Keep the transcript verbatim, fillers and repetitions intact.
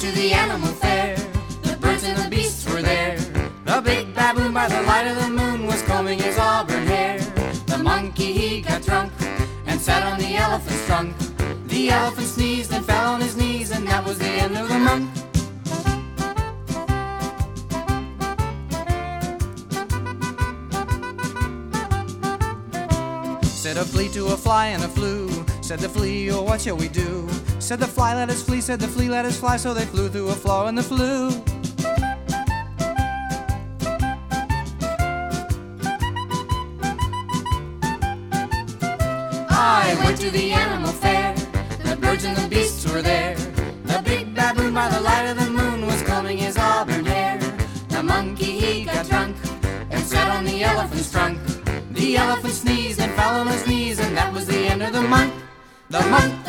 to the animal fair. The birds and the beasts were there. The big baboon by the light of the moon was combing his auburn hair. The monkey he got drunk and sat on the elephant's trunk. The elephant sneezed and fell on his knees, and that was the end of the month. Said a flea to a fly and a flew. Said the flea, oh, what shall we do? Said the fly, let us flee. Said the flea, let us fly. So they flew through a flaw in the flue. I went to the animal fair. The birds and the beasts were there. The big baboon by the light of the moon was combing his auburn hair. The monkey he got drunk and sat on the elephant's trunk. The elephant sneezed and fell on his knees, and that was the end of the month. The month